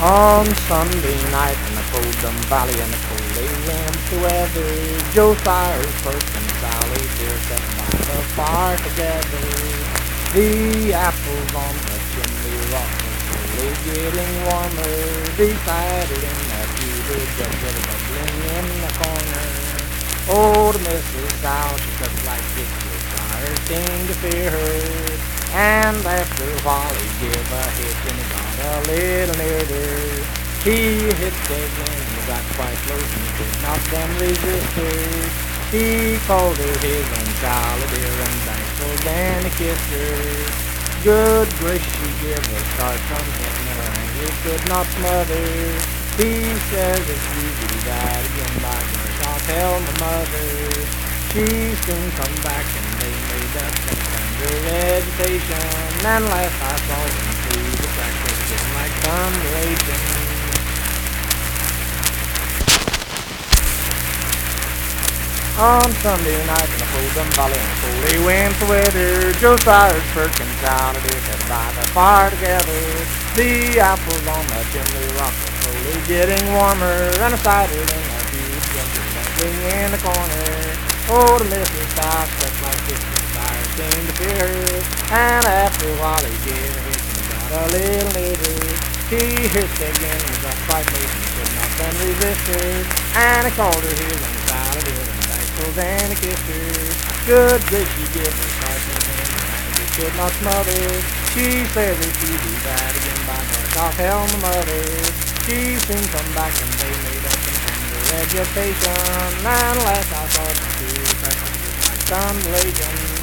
On Sunday night in the Coldham Valley and the cold lay winter weather, Joe Cyrus, Perk and Sally Deer sat by the fire together. The apples on the chimney rock were slowly getting warmer. Decided in that pewter jug with a bubbling in the corner. Old Mrs. Sow, she cooked like this, Joe Cyrus seemed to fear her. And after a while he gave a hitch and he got a little nearer. He hitched again and he got quite close and he could not then resist her. He called her his own Charlie dear and thankful then he kissed her. Good grace, she gave a start from hitting her and he could not smother. He says if you do that again, by gosh, I'll tell my mother. She soon come back and they made up some tender vegetation. And last I saw them through the crack was just like thunder raging. On Sunday night in the Coldham Valley in the coldy winter weather, Joe Cyrus, Perk and Sally Deer sat by the fire together. The apples on the chimney rock were slowly getting warmer, and a cider in a huge jug was bubbling in the corner. Oh, the Mrs. Sow stuck like this, the fire seemed to fear her, and after a while he gave a hitch and he got a little nearer. He hitched again and he got quite late and he could not then resist her, and he called her his own Sally Deer and thankful then he kissed her. Good grace, she gave her starting in and he could not smother. She said if you do that again, by gosh, I'll tell my mother. She soon come back and they made up some tender vegetation, and last I saw them two, like thunder raging.